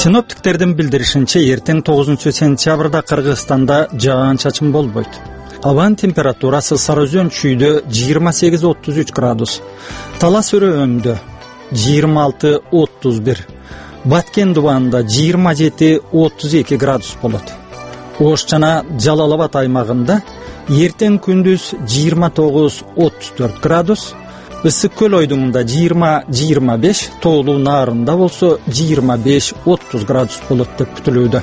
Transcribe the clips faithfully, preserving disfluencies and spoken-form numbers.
Синоптиктердин билдиришинче, эртең тогузунчу сентябрда Кыргызстанда жаан-чачын болбойт. Абанын температурасы Сарыөзөн чүйдө жыйырма сегиз отуз үч градус, Талас өрөөндө жыйырма алты отуз бир, Баткен дубанында жыйырма жети отуз эки градус болот. Ош жана Жалал Абад аймагында эртең күндүз жыйырма тогуз отуз төрт градус, Ысык көл ойдуңунда жыйырма жыйырма беш, Тоолуу Наарында болсо жыйырма беш отуз градус болот деп күтүлүүдө.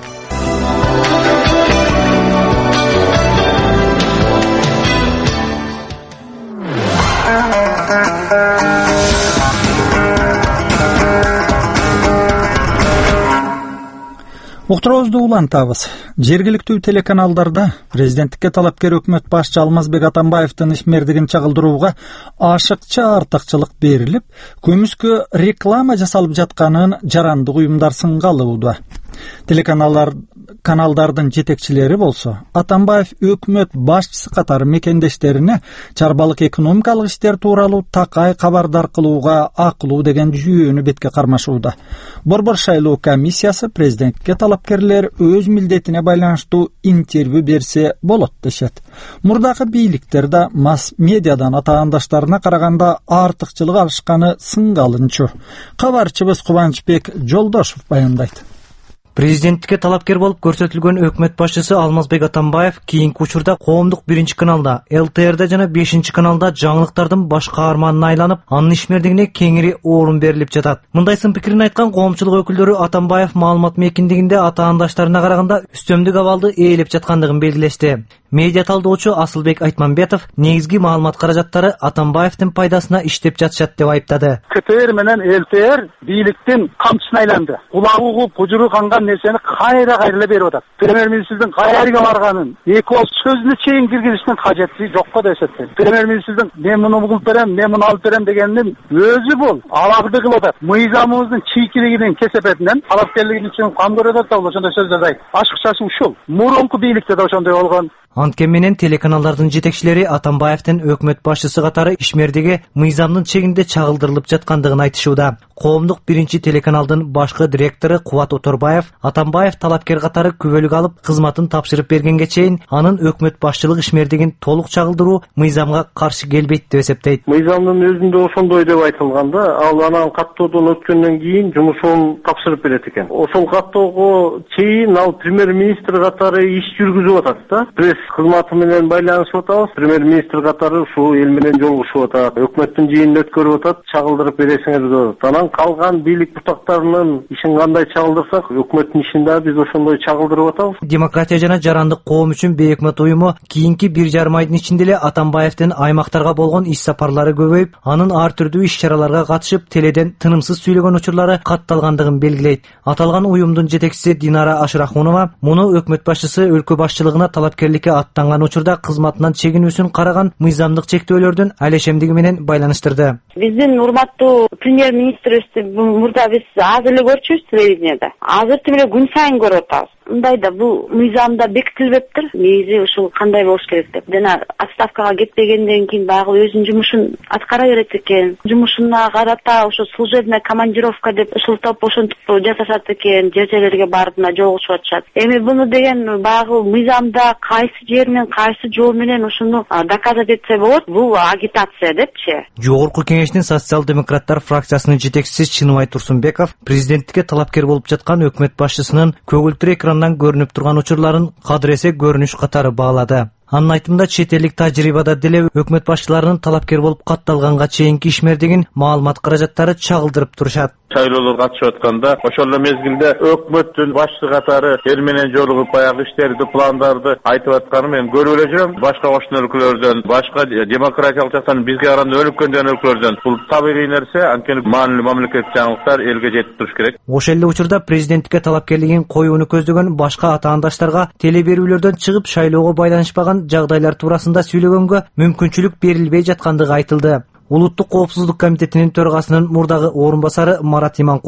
Уктуруубузду улантабыз. Жергиликтүү телеканалдарда президенттикке талапкер өкмөт башчы Алмазбек Атамбаевдин ишмердигин чагылдырууга ашыкча артыкчылык берилип, көмүскө реклама жасалып жатканын жарандык уюмдар сынга алууда. Телеканалдар каналдардын жетекчилери болсо, Атамбаев өкмөт башчысы катары мекендештерине чарбалык экономикалык иштер тууралуу такай кабардар кылууга акылуу деген жүйөнү бетке кармашууда. Борбор шайлоо комиссиясы президентке талапкерлер өз милдетине байланыштуу интервью берсе болот дешет. Мурдагы бийликтер да масс медиадан атаандаштарына караганда артыкчылык алышканы сынга алынчу. Кабарчыбыз Кубанычбек Жолдошов баяндайт. Президенттикке талапкер болуп көрсөтүлгөн өкмөт башчысы Алмазбек Атамбаев кийинки учурда коомдук биринчи каналда, эл тэ эрде жана бешинчи каналда жаңылыктардын баш каарманына айланып, анын ишмердигине кеңири орун берилип жатат. Мындай сын пикирин айткан коомчулук өкүлдөрү Атамбаев маалымат мекиндигинде атаандаштарына караганда үстөмдүк абалды ээлеп жаткандыгын белгилешти. Медиа талдоочу Асылбек Айтманбетов негизги маалымат каражаттары Атамбаевдин пайдасына иштеп жатышат деп айыптады. К Т Р менен эл тэ эр бийликтин камчысына айланды. Кулагы угуп, бужуру канган нерсени кайра кайра берип атат. Премьер-министрдин кайерге барганын эки ооз сөзүнө чейин киргизиштин кажети жокко деп эсептейм. Премьер-министрдин мен муну кылып берем, мен муну алып берем дегенин өзү бул аларды кылып атат. Мыйзамыбыздын чийкилигинин кесепетинен талапкерлигин үчүн камдырып атат да ошондой сөздөрдү айтат. Ашыкчасы ушул. Мурунку бийликте да ошондой болгон. Анткени менен телеканалдардын жетекчилери Атамбаевдин өкмөт башчысы катары ишмердиги мыйзамдын чегинде чагылдырылып жаткандыгын айтышууда. Коомдук биринчи телеканалдын башкы директору Кубат Оторбаев Атамбаев талапкер катары күбөлүк алып кызматын тапшырып бергенге чейин анын өкмөт башчылык ишмердигин толук чагылдыруу мыйзамга каршы келбейт деп эсептейт. Мыйзамдын өзүндө ошондой деп айтылганда, ал анан каттоодон өткөндөн кийин жумушун тапшырып берет экен. Ошол каттоого чейин ал премьер-министр катары иш жүргүзүп атат да. Пресс кызматы менен байланышып атабыз. Премьер-министр катары ушул эл менен жолугушуп атат. Өкмөттүн жыйынын өткөрүп атат, чагылдырып бересиңер деп. Анан калган бийлик бутактарынын ишин кандай чагылдырсак, өкмөттүн ишин да биз ошондой чагылдырып атабыз. Демократия жана жарандык коом үчүн бейөкмөт уюму кийинки бир жарым айдын ичинде эле Атамбаевдин аймактарга болгон иш сапарлары көбөйүп, анын ар түрдүү иш-чараларга катышып, теледен тынымсыз сүйлөгөн учурлары катталгандыгын белгилейт. Аталган уюмдун жетекчиси Динара Ашрахунова муну өкмөт башчысы өлкө башчылыгына талапкерликке аттанган учурда кызматынан чегинүүсүн караган мыйзамдык чектөөлөрдүн алешемдиги менен байланыштырды. Биздин урматтуу премьер-министрибизди мурда биз азыр эле көрчүбүз телевиденияда. Азыр эле күн сайын көрүп атабыз. Мындайда бул мыйзамда бекитилбептир. Негизи ушул кандай болуш керек деп. Жана отставкага кетпегенден кийин багы өзүнүн жумушун аткара берет экен. Жумушуна карата ошо служебная командировка деп ушул топ ошентип жасашат экен. Жер жерлерге барып мына жолугушуп атышат. Эми буну деген багы мыйзамда кайсы жер менен кайсы жол менен ушуну доказать этсе болот. Бул агитация депчи. Жогорку кеңештин социал-демократтар фракциясынын жетекчиси Чыныбай Турсунбеков президенттикке талапкер болуп жаткан өкмөт башчысынын көгүлтүр экрандан көрүнүп турган учурларын кадыресе көрүнүш катары баалады. Анын айтымында чет элдик тажрыйбада деле өкмөт башчыларынын талапкер болуп катталганга чейинки ишмердигин маалымат каражаттары чагылдырып турушат. Шайлоолорго катышып атканда ошол эле мезгилде өкмөттүн башчы катары эл менен жолугуп баягы иштерди, пландарды айтып атканын мен көрүп эле жүрөм. Башка кошун өлкөлөрдөн, башка демократиялык жактан бизге караганда өлүп көнгөн өлкөлөрдөн бул табигый нерсе, анткени маанилүү мамлекеттик жаңылыктар элге жетип туруш керек. Ошол эле учурда президенттикке талапкерлигин коюуну көздөгөн башка атаандаштарга теле берүүлөрдөн чыгып шайлоого байланышпаган жагдайлар туурасында сүйлөгөнгө мүмкүнчүлүк берилбей жаткандыгы айтылды. Улуттук коопсуздук комитетинин төрагасынын мурдагы орун басары Марат Иманкулов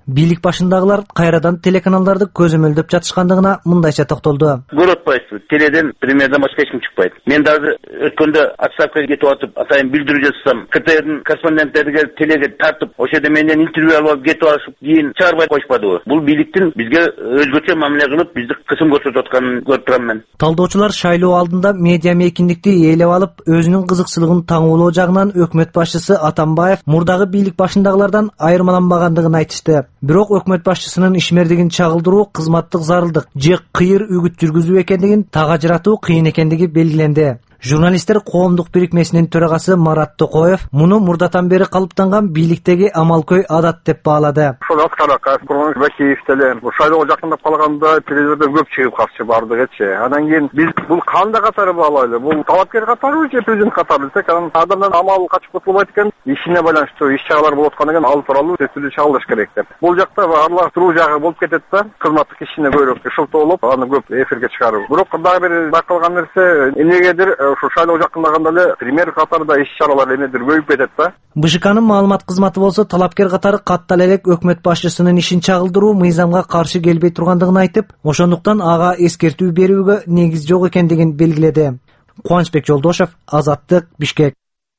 Бийлик башындагылар кайрадан телеканалдарды көзөмөлдөп жатышкандыгына мындайча токтолду. Көрөт атпайсыз. Теледен премьерден башка эч ким чыкпайт. Мен дагы өткөндө отставкага кетип атып, атайын билдирүү жасасам, КТРдин корреспонденттерге телеге тартып, ошо жерде менден интервью алып кетип алышып, кийин чыгарбай коюшпадыбы. Бул бийликтин бизге өзгөчө мамиле кылып, бизди кысым көрсөтүп атканын көрүп турам мен. Талдоочулар шайлоо алдында медиа мейкиндикти ээлеп алып, өзүнүн кызыкчылыгын таңуулоо жагынан өкмөт башчысы Атамбаев мурдагы бийлик башындагылардан айырмаланбагандыгын айтышты. Бирок өкмөт башчысынын ишмердигин чагылдыруу кызматтык зарылдык же кыйыр үгүт жүргүзүү экендигин так ажыратуу кыйын экендиги белгиленди. Журналисттер коомдук бирикмесинин төрагасы Марат Токоев муну мурдатан бери калыптанган бийликтеги амалкөй адат деп баалады. Ошол Аскараков, Бакиев деле шайлоо жакындап калганда телевизордон көп чыгып калчу бардыгычы. Анан кийин биз бул кандай катары баалайлы? Бул талапкер катарыбы же президент катары десек, анан адамдан амал качып кутулбайт экен, ишине байланыштуу иш чаралар болуп аткан экен, ал тууралуу сөзсүз чагылыш керек деп. Бул жакта аралаштыруу жагы болуп кетет да, кызматтык ишине көбүрөөк шылтоолоп, аны көп эфирге чыгаруу. Бирок дагы бир байкалган нерсе, эмнегедир ошо шайлоо жакындаганда эле премьер катарында иш чаралар эмнедир көбөйүп кетет да. БШКнын маалымат кызматы болсо талапкер катары каттал элек өкмөт башчысынын ишин чагылдыруу мыйзамга каршы келбей тургандыгын айтып, ошондуктан ага эскертүү берүүгө негиз жок экендигин белгиледи. Кубанычбек Жолдошев, Азаттык, Бишкек.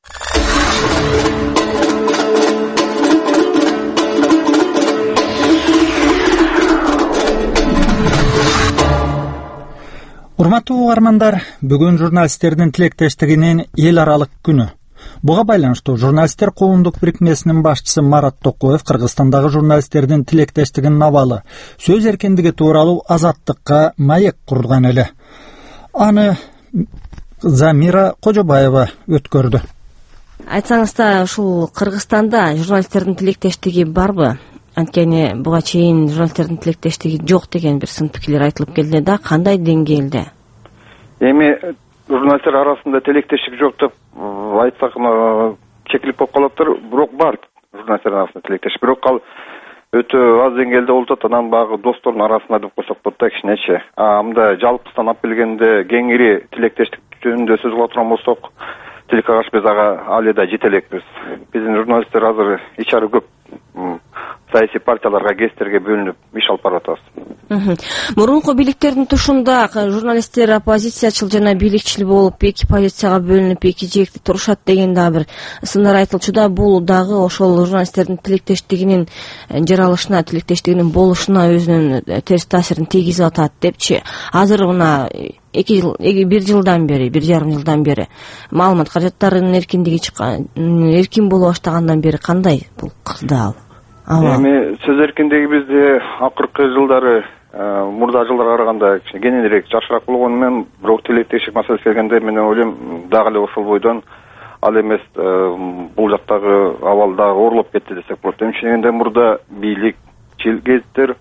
Урматтуу угармандар, бүгүн журналисттердин тилектештигинин эл аралык күнү. Буга байланыштуу журналисттер коомдук бирикмесинин башчысы Марат Токоев Кыргызстандагы журналисттердин тилектештигинин абалы, сөз эркиндиги тууралуу Азаттыкка маек курган эле. Аны Замира Кожобаева өткөрдү. Айтсаңызда, ушул Кыргызстанда журналисттердин тилектештиги барбы? Анткени буга чейин журналисттердин тилектештиги жок деген бир сын пикирлер айтылып келди да, кандай деңгээлде? Эми журналисттер арасында тилектештик жок деп айтсак чекилип болуп калаптыр, бирок бар журналисттер арасында тилектештик. Бирок ал өтө аз деңгээлде болуп атат, анан багы достордун арасында деп койсок болот да, кичинечи. А мында жалпысынан алып келгенде кеңири тилектештик жөнүндө сөз кыла турган болсок, тилекке каршы биз ага али да жете элекпиз. Биздин журналисттер азыр ичары көп саясий партияларга, гезиттерге бөлүнүп иш алып баратабыз. Мурунку бийликтердин тушунда журналисттер оппозициячыл жана бийликчил болуп эки позицияга бөлүнүп эки жээкте турушат деген да бир сындар айтылчу да, бул дагы ошол журналисттердин тилектештигинин жаралышына, тилектештигинин болушуна өзүнүн терс таасирин тийгизип атат депчи. Азыр мына эки жыл, бир жылдан бери, бир жарым жылдан бери маалымат каражаттарынын эркиндиги чыккан, эркин боло баштагандан бери кандай бул кырдаал? Эми сөз эркиндиги бизде акыркы жылдары мурда жылдарга караганда кененирээк жакшыраак болгону менен, бирок тилектештик маселеси келгенде мен ойлойм дагы эле ошол бойдон ал эмес бул жактагы абал дагы оорлоп кетти десек болот. Эмчегенде мурда бийликчил гезиттер,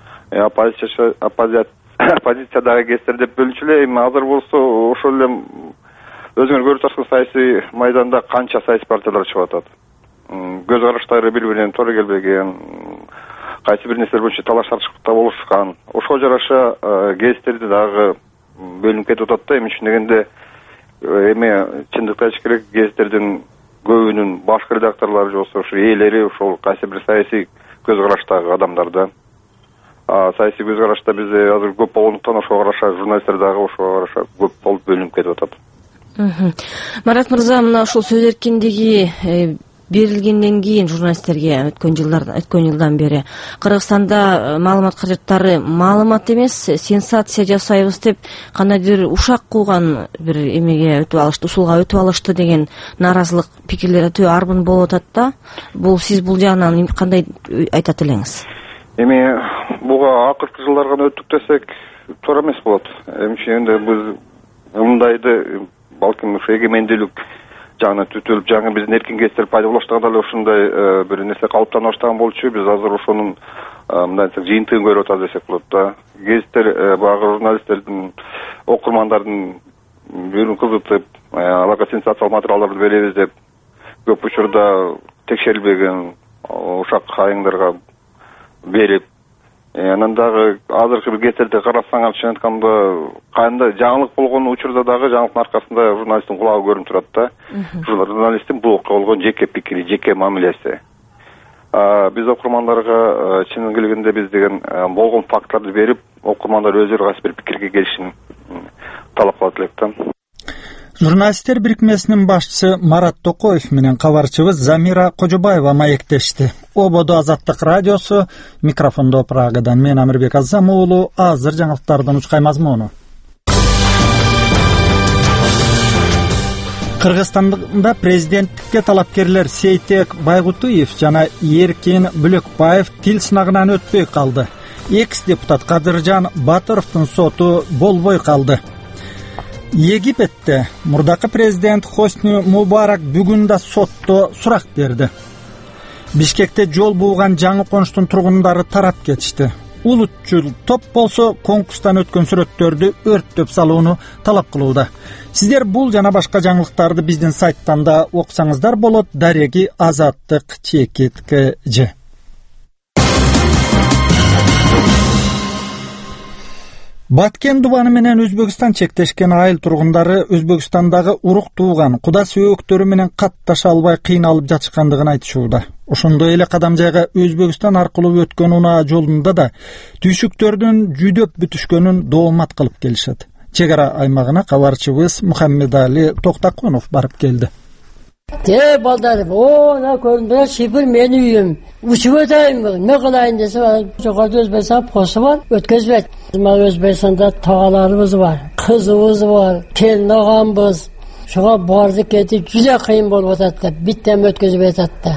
оппозициядагы гезиттер деп бөлүнчү эле. Эми азыр болсо ошол эле өзүңөр көрүп турасыз, саясий майданда канча саясий партиялар чыгып атат. Көз караштары бири биринен туура келбеген, кайсы бир нерселер боюнча талаш тартышкыкта болушкан. Ошого жараша гезиттерди дагы бөлүнүп кетип атат да. Эми дегенде эми чындыкты айтыш керек, гезиттердин көбүнүн башкы редакторлору же болбосо ушу ээлери ошол кайсы бир саясий көз караштагы адамдар да. Саясий көз карашта бизде азыр көп болгондуктан ошого караша журналисттер дагы ошого караша көп болуп бөлүнүп кетип атат. Марат мырза, мына ушул сөз эркиндиги берилгенден кийин журналисттерге өткөн жылдарда, өткөн жылдан бери Кыргызстанда маалымат каражаттары маалымат эмес, сенсация жасайбыз деп кандайдыр ушак кууган бир эмеге өтүп алышты, усулга өтүп алышты деген нааразылык пикирлер өтө арбын болуп атат да. Бул сиз бул жагынан кандай айтат элеңиз? Эми буга акыркы жылдарга өттүк десек туура эмес болот. Эмчегенде биз мындайды балким эгемендүүлүк жагына түтүлүп, жаңы биздин эркин гезиттер пайда боло баштаганда эле ушундай бир нерсе калыптана баштаган болчу. Биз азыр ошонун мындай десек жыйынтыгын көрүп атабыз десек болот да. Гезиттер баягы журналисттердин, окурмандардын бүйүрүн кызытып, аларга сенсациялык материалдарды беребиз деп көп учурда текшерилбеген ушак айыңдарга берип, анан дагы азыркы гезиттерди карасаңар, чын айтканда кандай жаңылык болгон учурда дагы жаңылыктын аркасында журналисттин кулагы көрүнүп турат да. Журналисттин бул окуя болгон жеке пикири, жеке мамилеси. Биз окурмандарга чынын келгенде биз деген болгон факттарды берип, окурмандар өздөрү кайсы бир пикирге келишин талап кылат элек да. Журналисттер бирикмесинин башчысы Марат Токоев менен кабарчыбыз Замира Кожобаева маектешти. Ободо Азаттык радиосу, микрофондо Прагадан мен Амирбек Азам уулу. Азыр жаңылыктардын учкай мазмуну. Кыргызстанда президенттикке талапкерлер Сейтек Байгутуев жана Эркин Бөлөкбаев тил сынагынан өтпөй калды. Экс-депутат Кадыржан Батыровдун соту болбой калды. Египетте мурдакы президент Хосни Мубарак бүгүн да сотто сурак берди. Бишкекте жол бууган жаңы конуштун тургундары тарап кетишти. Улутчул топ болсо конкурстан өткөн сүрөттөрдү өрттөп салууну талап кылууда. Сиздер бул жана башка жаңылыктарды биздин сайттан да окусаңыздар болот. Дареги Азаттык чекит кж. Баткен дубаны менен Өзбекстан чектешкен айыл тургундары Өзбекстандагы урук тууган куда сөөктөрү менен катташа албай кыйналып жатышкандыгын айтышууда. Ошондой эле Кадамжайга Өзбекстан аркылуу өткөн унаа жолунда да түйшүктөрдүн жүдөп бүтүшкөнүн доомат кылып келишет. Чек ара аймагына кабарчыбыз Мухаммедали Токтакунов барып келди. Те балдарым, о, на көрүндү, шипир менин үйүм. Учуп өтөйүн, не кылайын десе, жогоруда Өзбекстан посу бар, өткөзбөйт. Мына Өзбекстанда тагаларыбыз бар, кызыбыз бар, келин агамбыз. Шуга барды кетип жүзө кыйын болуп атат да, биттем өткөзүп атат да.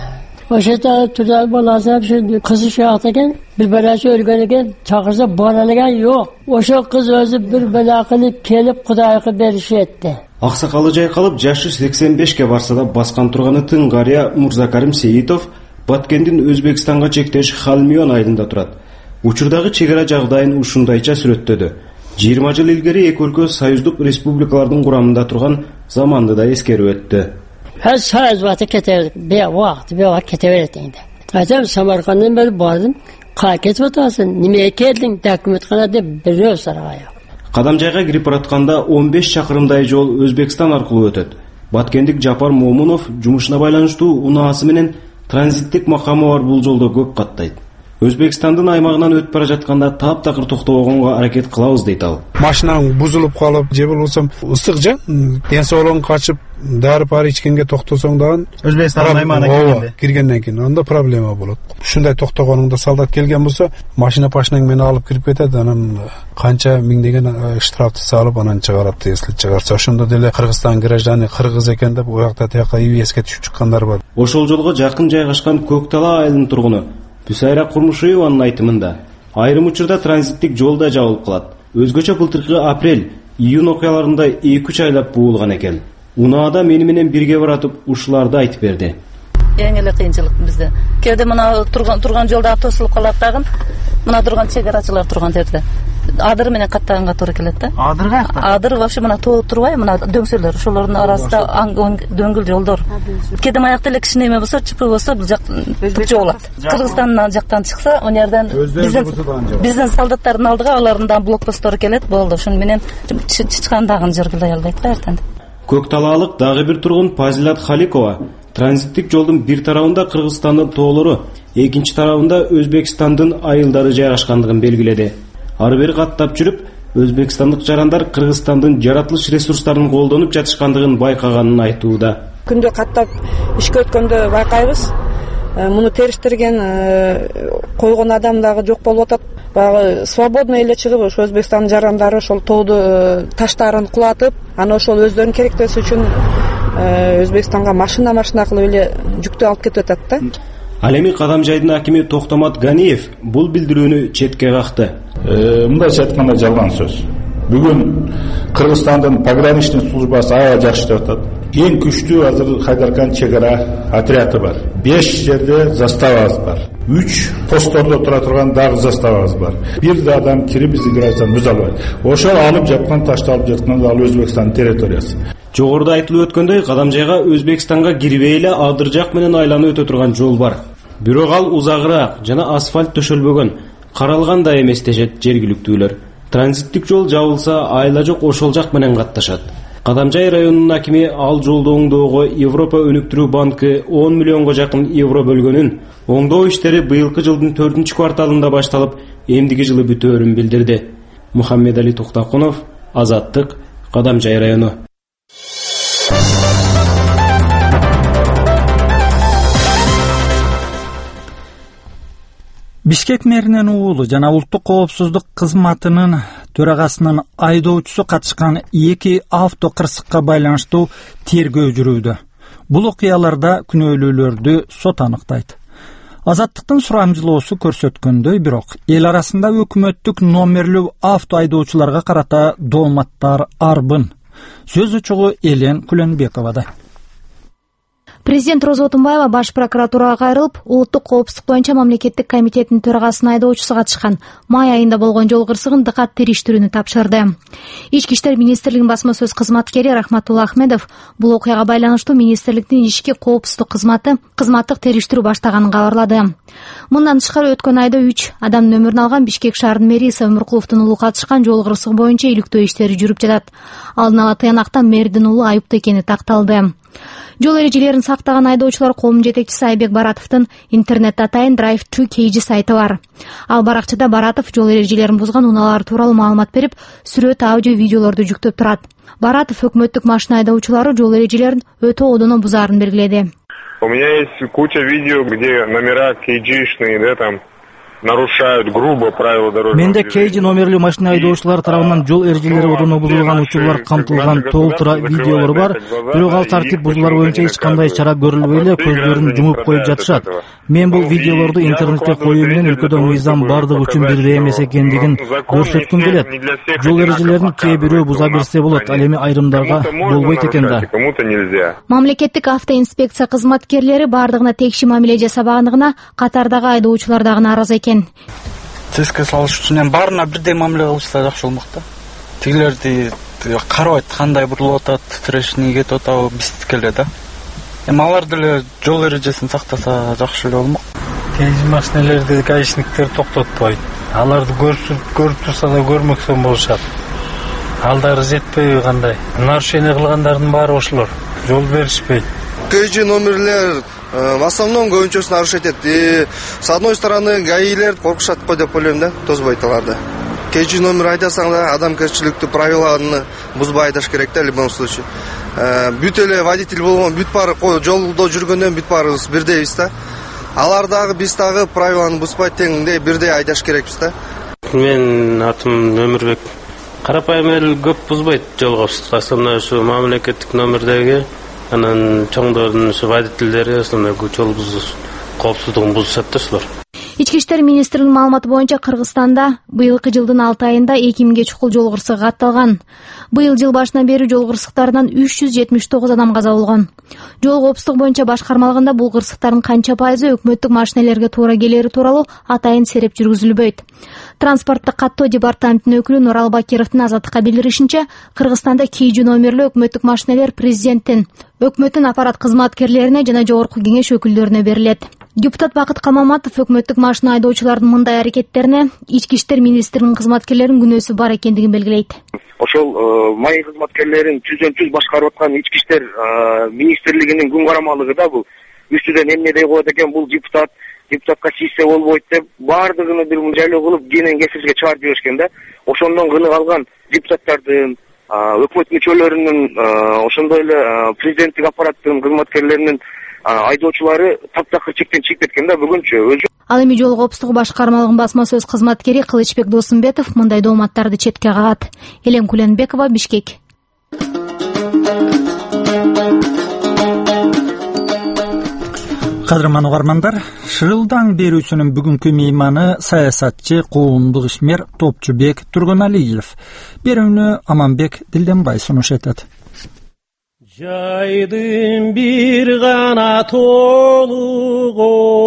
Ошо турар баласы ошо кызы шаакта экен, бир баласы өлгөн экен, чакырса бара элеген жок. Ошо кыз өзү бир бала кылып келип Кудайга беришетти. Аксакалы жайкалып жашы сексен бешке барса да баскан турганы тың карыя Мурзакарим Сейитов Баткендин Өзбекстанга чектеш Халмион айылында турат. Учурдагы чек ара жагдайын ушундайча сүрөттөдү. жыйырма жыл илгери эки өлкө союздук республикалардын курамында турган заманды да эскерип өттү. Her sayız vakti keteverdik. Bir vakti bir vakti keteverdik endi. Aytam Samarkanddan beri bardım. Kaket vatasın. Nimeye geldin? Dokumentkana dep bir saraya. Кадамжайга кирип баратканда он беш чакырымдай жол Өзбекстан аркылуу өтөт. Баткендик Жапар Момунов жумушуна байланыштуу унаасы менен транзиттик макамы бар бул жолдо көп каттайт. Өзбекстандын аймагынан өтүп бара жатканда таптакыр токтобогонго аракет кылабыз дейт ал. Машинаң бузулуп калып, же болбосо ысык жа, ден соолугуң качып, дары пары ичкенге токтосоң дагы Өзбекстан аймагына киргенде киргенден кийин анда проблема болот. Ушундай токтогонуңда солдат келген болсо, машина пашинаң менен алып кирип кетет, анан канча миңдеген штрафты салып анан чыгарат, если чыгарса. Ошондо деле Кыргызстан гражданы кыргыз экен деп уякта тияка ИВСке түшүп чыккандар бар. Ошол жолго жакын жайгашкан Көктала айылынын тургуну Бүсайра Курмушееванын айтымында айрым учурда транзиттик жол да жабылып калат. Өзгөчө былтыркы апрель, июнь окуяларында эки үч айлап буулган экен. Унаада мени менен бирге баратып ушуларды айтып берди. Эң эле кыйынчылык бизде. Кээде мына турган турган жолдо автобус калат дагы, мына турган чек арачылар турган жерде. Адыр менен каттаганга туура келет да. Адыр каякта? Адыр вообще мына турбай, мына дөңсөлөр, ошолордун арасында дөңгүл жолдор. Кээде аякта эле кичине эме болсо, чыпы болсо, бул жак жол болот. Кыргызстандан жактан чыкса, он жерден биздин биздин солдаттардын алдыга алардын блокпосттору келет, болду. Ошону менен чычкандагын жергилей албайт да эртең. Көкталаалык дагы бир тургун Пазилат Халикова транзиттик жолдун бир тарабында Кыргызстандын тоолору, экинчи тарабында Өзбекстандын айылдары жайгашкандыгын белгиледи. Ары бери каттап жүрүп, өзбекстандык жарандар Кыргызстандын жаратылыш ресурстарын колдонуп жатышкандыгын байкаганын айтууда. Күндө каттап ишке өткөндө байкайбыз. Муну териштирген койгон адам дагы жок болуп атат. Багы свободно эле чыгып, ошо Өзбекстан жарандары ошол тоодо таштарын кулатып, аны ошол өздөрүнүн керектеси үчүн Өзбекстанга машина машина кылып эле жүктү алып кетип атат да. Ал эми Кадамжайдын акими Токтомат Ганиев бул билдирүүнү четке какты. Мындайча айтканда жалган сөз. Бүгүн Кыргызстандын пограничный службасы аябай жакшы иштеп атат. Эң күчтүү азыр Хайдаркан чек ара отряды бар. беш жерде заставабыз бар. үч посттордо тура турган дагы заставабыз бар. Бир да адам кирип бизди граждан бүзө албайт. Ошол алып жаткан ташты алып жаткан ал Өзбекстан территориясы. Жогоруда айтылып өткөндөй, Кадамжайга Өзбекстанга кирбей эле Адыр жак менен айланып өтө турган жол бар. Бирок ал узагыраак жана асфальт төшөлбөгөн, каралган да эмес дешет жергиликтүүлөр. Транзиттик жол жабылса, айла жок ошол жак менен катташат. Кадамжай районунун акими ал жолду оңдоого Европа өнүктүрүү банкы он миллионго жакын евро бөлгөнүн, оңдоо иштери быйылкы жылдын төртүнчү кварталында башталып, эмдиги жылы бүтөөрүн билдирди. Мухаммедали Токтакунов, Азаттык, Кадамжай району. Бишкек мэринин уулу жана улуттук коопсуздук кызматынын төрагасынын айдоочусу катышкан эки авто кырсыкка байланыштуу тергөө жүрүүдө. Бул окуяларда күнөөлүүлөрдү сот аныктайт. Азаттыктын сурамжылоосу көрсөткөндөй, бирок эл арасында өкмөттүк номерлүү авто айдоочуларга карата дооматтар арбын. Сөз учугу Элен Куленбековада. Президент Роза Отунбаева баш прокуратурага кайрылып, улуттук коопсуздук боюнча мамлекеттик комитеттин төрагасынын айдоочусу катышкан май айында болгон жол кырсыгын дыкат териштирүүнү тапшырды. Ички иштер министрлигинин басма сөз кызматкери Рахматулла Ахмедов бул окуяга байланыштуу министрликтин ички коопсуздук кызматы кызматтык териштирүү баштаганын кабарлады. Мындан тышкары өткөн айда үч адамдын өмүрүн алган Бишкек шаарынын мэри Иса Өмүркуловдун уулу катышкан жол кырсыгы боюнча иликтөө иштери жүрүп жатат. Алдын ала тыянактан мэрдин уулу айыптуу экени такталды. Жол эрежелерин сактаган айдоочулар коомунун жетекчиси Айбек Баратовдун интернет атайын Drive to Кейжи сайты бар. Ал баракчада Баратов жол эрежелерин бузган унаалар тууралуу маалымат берип, сүрөт, аудио, видеолорду жүктөп турат. Баратов өкмөттүк машина айдоочулары жол эрежелерин өтө одоно бузаарын белгиледи. У меня есть куча видео, где номера кейджишные, да, там нарушают грубо правила дорожного движения. Менде Кейжи номерлүү машина айдоочулар тарабынан жол эрежелери одоно бузулган учурлар камтылган толтура видеолор бар. Бирок ал тартип бузуулар боюнча эч кандай чара көрүлбөй эле көздөрүн жумуп коюп жатышат. Мен бул видеолорду интернетке коюу менен өлкөдө мыйзам бардык үчүн бирдей эмес экендигин көрсөткүм келет. Жол эрежелерин кээ бирөө буза берсе болот, ал эми айрымдарга болбойт экен да. Мамлекеттик автоинспекция кызматкерлери бардыгына текши мамиле жасабагандыгына катардагы айдоочулар дагы нааразы экен. Теске салыш үчүн эми баарына бирдей мамиле кылышса жакшы болмок да. Тигилерди карабайт, кандай бурулуп атат, тирешини кетип атабы, бистики эле да. Эми алар деле жол эрежесин сактаса жакшы эле болмок. Кейжи машиналерди гаишниктер токтотпойт. Аларды көрүп турса да көрмөксөн болушат. Алдары жетпейби кандай? Нарушение кылгандардын баары ошолор. Жол беришпейт. Кейжи номерлер в основном көбүнчөсү нарушать этет. И с одной стороны гаилер коркушат го деп ойлойм да, тозбойт аларды. Кейжи номер айдасаң да адамгерчиликтүү правиланы бузбай айдаш керек да, в любом случае. Бүт эле водитель болгон, бүт баары жолдо жүргөндөн бүт баарыбыз бирдейбиз да. Алар дагы биз дагы правиланы бузбай теңдей бирдей айдаш керекпиз да. Мен атым Өмүрбек. Карапайым эл көп бузбайт жол коопсуздук. Основной ушу мамлекеттик номердеги анан чоңдордун ушу водительдери основной жол коопсуздугун бузушат да ушулар. Ички иштер министринин маалыматы боюнча Кыргызстанда быйылкы жылдын алты айында эки миңге чукул жол кырсыгы катталган. Быйыл жыл башынан бери жол кырсыктарынан үч жүз жетимиш тогуз адам каза болгон. Жол коопсуздугу боюнча башкармалыгында бул кырсыктардын канча пайызы өкмөттүк машинелерге туура келери тууралуу атайын сереп жүргүзүлбөйт. Транспорттук каттоо департаментинин өкүлү Нурал Бакировдун Азаттыкка билдиришинче, Кыргызстанда Кейжи номерлүү өкмөттүк машинелер президенттин, өкмөттүн аппарат кызматкерлерине жана жогорку кеңеш өкүлдөрүнө берилет. Депутат Бакыт Камаматов өкмөттүк машина айдоочулардын мындай аракеттерине ички иштер министринин кызматкерлеринин күнөөсү бар экендигин белгилейт. Ошол маи кызматкерлерин жүздөн жүз башкарып аткан ички иштер министрлигинин күн карамалыгы да бул үстүдөн эмне дей коет экен, бул депутат депутатка тийсе болбойт деп баардыгыны бир жайлуу кылып кенен кесирге чыгарып жиберишкен да. Ошондон кыны калган депутаттардын, өкмөт мүчөлөрүнүн, ошондой эле президенттик аппараттын кызматкерлеринин айдоочулары таптакыр чектен чыгып кеткен да бүгүнчү өзү. Ал эми жол коопсуздугу башкармалыгынын басма сөз кызматкери Кылычбек Досумбетов мындай дооматтарды четке кагат. Элен Куленбекова, Бишкек. Кадырман угармандар, Шырылдаң берүүсүнүн бүгүнкү мейманы саясатчы, коомдук ишмер Топчубек Тургуналиев. Берүүнү Аманбек Дилденбай сунуш этет. Жайдым бир гана толук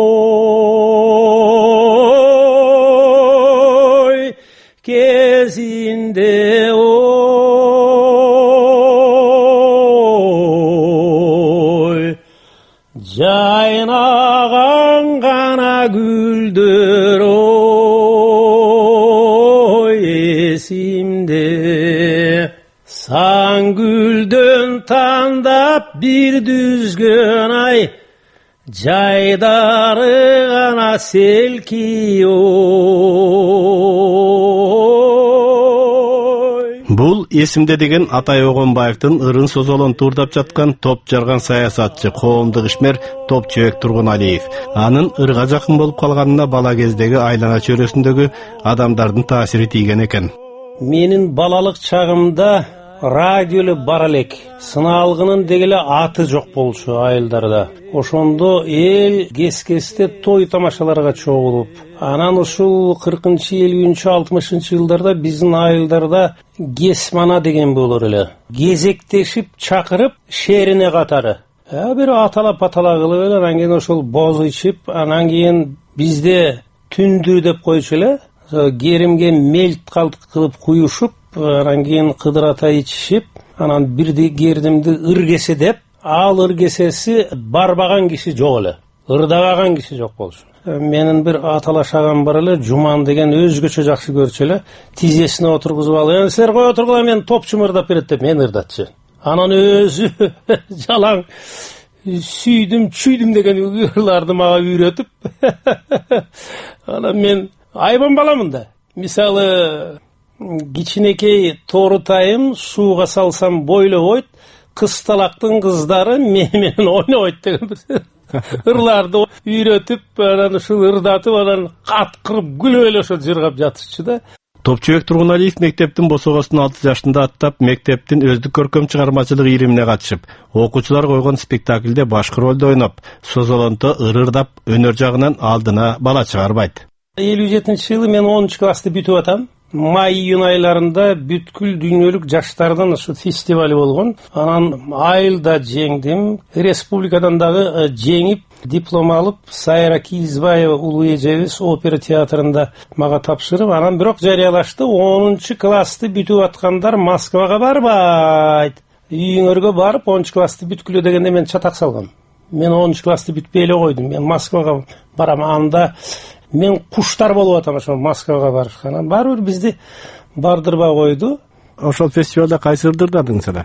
ой кезинде ой жайнаган гана гүлдөр ой эсимде сан гүлдөр bir düzgün ay, жайдары ғана селки ой. Бул эсимде деген Атай Огонбаевдин ырын созолон турдап жаткан топ жарган саясатчы, коомдук ишмер Топчубек Тургуналиев. Анын ырга жакын болуп калганына бала кездеги айлана чөйрөсүндөгү адамдардын таасири тийген экен. Менин балалык чагымда радиолу бар элек, сыналгынын дегеле аты жок болчу айылдарда. Ошондо эл кес-кесте той тамашаларга чогулуп, анан ушул кыркынчы, элүүнчү, алтымышынчы жылдарда биздин айылдарда кесмана деген болор эле. Кезектешип чакырып, шерине катары. А бир аталап атала кылып эле, анан кийин ошол боз ичип, анан кийин бизде түндү деп койчу эле. Керимге мелт калтык кылып куюшуп, анан кийин кыдырата ичишип, анан бирди кердимди ыргесе деп, ал ыргесеси барбаган киши жок эле, ырдабаган киши жок болчу. Менин бир аталаш агам бар эле, Жуман деген, өзгөчө жакшы көрчү эле, тизесине отургузуп алып, "Эми силер кой отургула, мен топчум ырдап берет" деп мен ырдатчы. Анан өзү жалаң сүйдүм, чүйдүм деген ырларды мага үйрөтүп, анан мен айбан баламын да. Мисалы, кичинекей торутайым сууга салсам бойлобойт, кыз талактын кыздары менен ойнобойт деген ырларды үйрөтүп, анан ушул ырдатып, анан каткырып күлүп эле ошо жыргап жатышчу да. Топчубек Тургуналиев мектептин босогосун алты жашында аттап, мектептин өздүк көркөм чыгармачылык иримине катышып, окуучулар койгон спектакльде башкы ролду ойноп, созолонто ыр-ырдап, өнөр жагынан алдына бала чыгарбайт. элүү жетинчи жылы мен онунчу классты бүтүп атам. Май-июнь айларында бүткүл дүйнөлүк жаштардын ушу фестивали болгон. Анан айылда жеңдим. Республикадан дагы жеңип, диплом алып, Сайра Кийизбаева улуу эжебиз опера театрында мага тапшырып, анан бирок жарыялашты, онунчу классты бүтүп аткандар Москвага барбайт. Үйүңөргө барып, онунчу классты бүткүлө дегенде мен чатак салгам. Мен онунчу классты бүтпөй эле койдум. Мен Москвага барам, анда мен куштар болуп атам, ошо Москвага барышкан. Баары бир бизди бардырбай койду. Ошол фестивалда кайсы ырдырдадың силер?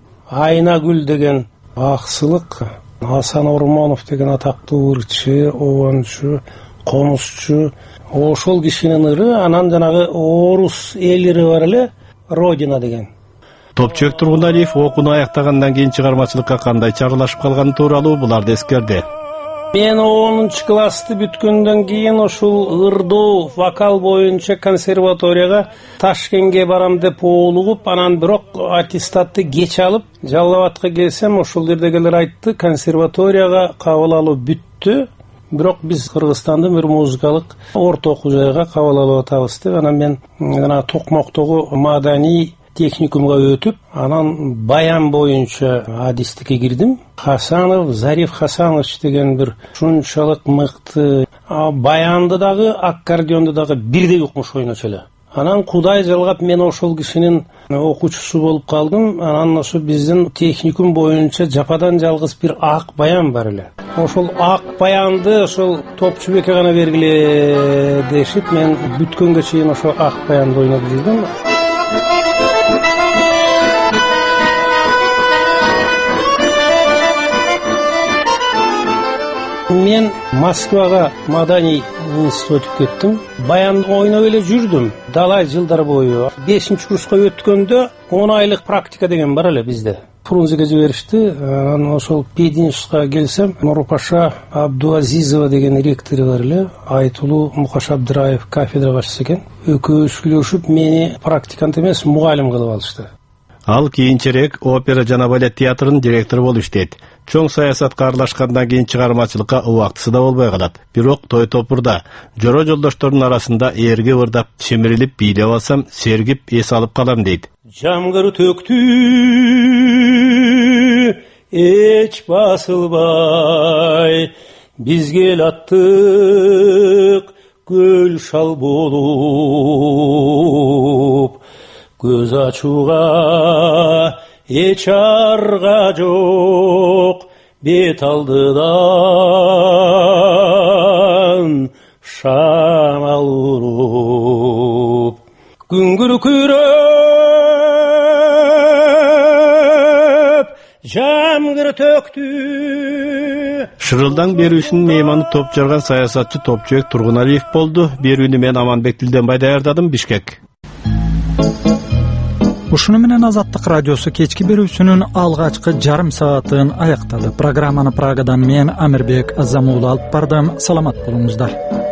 Айнагүл деген аксылык, Асан Ормонов деген атактуу ырчы, обончу, комузчу, ошол кишинин ыры, анан жанагы орус эл ыры бар эле, Родина деген. Топчубек Тургуналиев окууну аяктагандан кийин чыгармачылыкка кандай чарылашып калганы тууралуу буларды эскерди. Мен онунчу классты бүткөндөн кийин ушул ырдоо, вокал боюнча консерваторияга Ташкентке барам деп оолугуп, анан бирок аттестатты кеч алып, Жалал Абадка келсем, ошол жердегилер айтты, консерваторияга кабыл алуу бүттү. Бирок биз Кыргызстандын бир музыкалык орто окуу жайга кабыл алып атабыз деп, анан мен жана Токмоктогу маданий техникумга өтүп, анан баян боюнча адистикке кирдим. Хасанов, Зариф Хасанович деген бир шунчалык мыкты, баянды дагы, аккордеонду дагы бирдей укмуш ойночу эле. Анан Кудай жалгап, мен ошол кишинин окуучусу болуп калдым. Анан ошо биздин техникум боюнча жападан жалгыз бир ак баян бар эле. Ошол ак баянды ошол Топчубекке гана бергиле дешип, мен бүткөнгө чейин ошо ак баянды ойноп жүрдүм. Мен Москвага маданий институтка кеттим. Баян ойноп эле жүрдүм далай жылдар бою. бешинчи курска өткөндө он айлык практика деген бар эле бизде. Фрунзеге жиберишти. Анан ошол пединститутка келсем, Нурпаша Абдуазизова деген ректору бар эле, Айтулуу Мукаш Абдыраев кафедра башчысы экен. Экөөбүз сүйлөшүп, мени практикант эмес, мугалим кылып алышты. Ал кийинчерээк опера жана балет театрынын директору болуп иштейт. Чоң саясатка аралашкандан кийин чыгармачылыкка убактысы да болбой калат. Бирок той топурда жоро жолдоштордун арасында эрги ырдап, чимирилип бийлеп алсам, сергип эс алып калам дейт. Жамгыр төктү, эч басылбай, бизге аттык көл шал болуп, көз ачууга эч арга жок, бет алдыдан шамал уруп. Күңгүр күрөп жамгыр төктү. Шырылдаң берүүсүнүн мейманы топ жарган саясатчы Топчубек Тургуналиев болду. Берүүнү мен Аманбек Тилденбай даярдадым, Бишкек. Ушуну менен Азаттык радиосу кечки берүүсүнүн алгачкы жарым саатын аяктады. Программаны Прагадан мен Амирбек Азамуулу алып бардым. Саламат болуңуздар.